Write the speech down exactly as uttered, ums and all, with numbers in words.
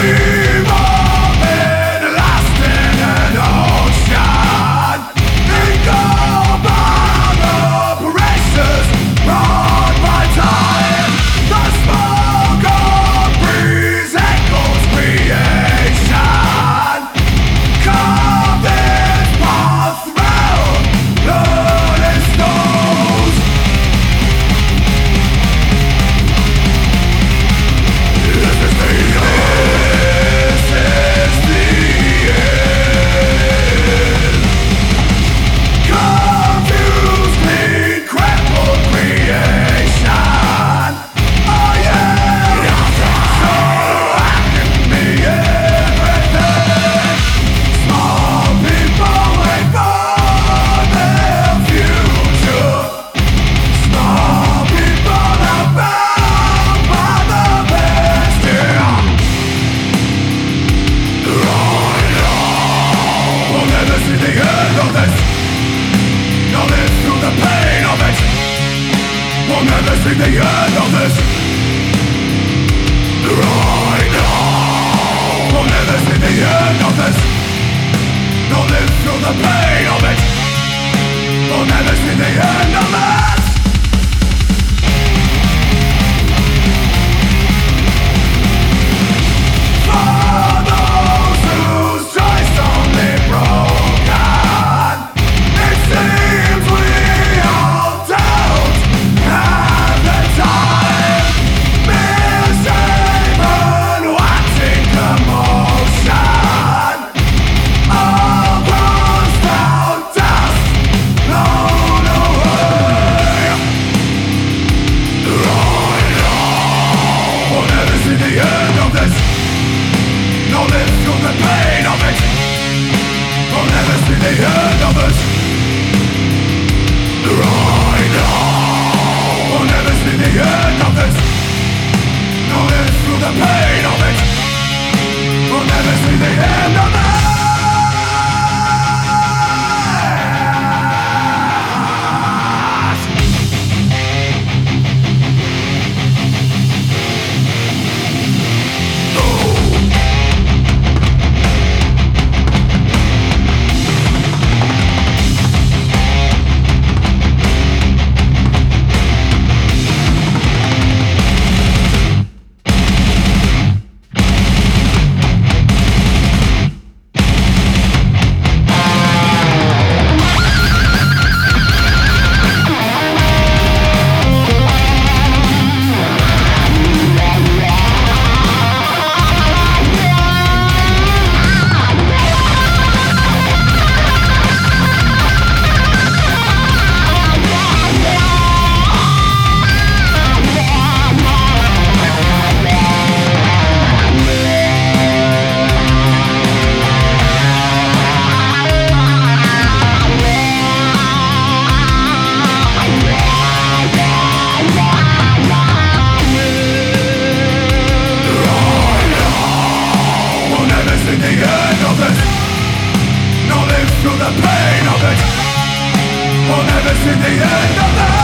See the end of this right now. We'll never see the end of this. Don't live through the pain of it. We'll never see the end of it. For those whose choice only broken, it seems we all don't have the time. Misshapen, watching commotion, all grows down dust, blown away. Right now, we'll never see the end of this. No live through the pain of it. We'll never see the end of it. Right now, we'll never see the end of this. No live through the pain of it. We'll never see the end of it. Through the pain of it, we'll never see the end of it.